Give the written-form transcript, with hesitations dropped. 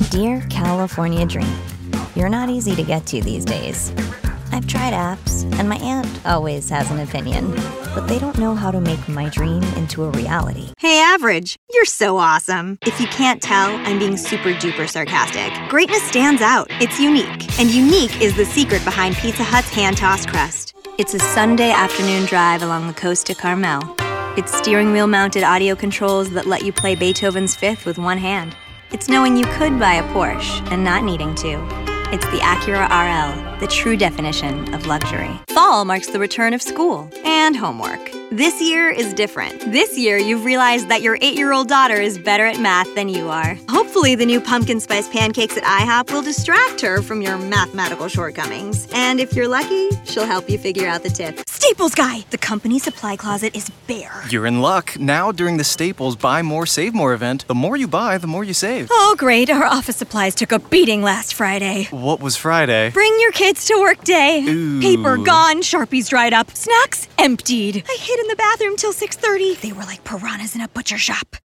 Dear California Dream, you're not easy to get to these days. I've tried apps, and my aunt always has an opinion, but they don't know how to make my dream into a reality. Hey, Average, you're so awesome. If you can't tell, I'm being super duper sarcastic. Greatness stands out. It's unique. And unique is the secret behind Pizza Hut's hand-tossed crust. It's a Sunday afternoon drive along the coast to Carmel. It's steering wheel-mounted audio controls that let you play Beethoven's Fifth with one hand. It's knowing you could buy a Porsche and not needing to. It's the Acura RL, the true definition of luxury. Fall marks the return of school and homework. This year is different. This year, you've realized that your 8-year-old daughter is better at math than you are. Hopefully, the new pumpkin spice pancakes at IHOP will distract her from your mathematical shortcomings. And if you're lucky, she'll help you figure out the tip. Staples Guy! The company supply closet is bare. You're in luck. Now, during the Staples Buy More, Save More event, the more you buy, the more you save. Oh, great. Our office supplies took a beating last Friday. What was Friday? Bring your kids to work day. Ooh. Paper gone, Sharpies dried up, snacks emptied. I hid in the bathroom till 6:30. They were like piranhas in a butcher shop.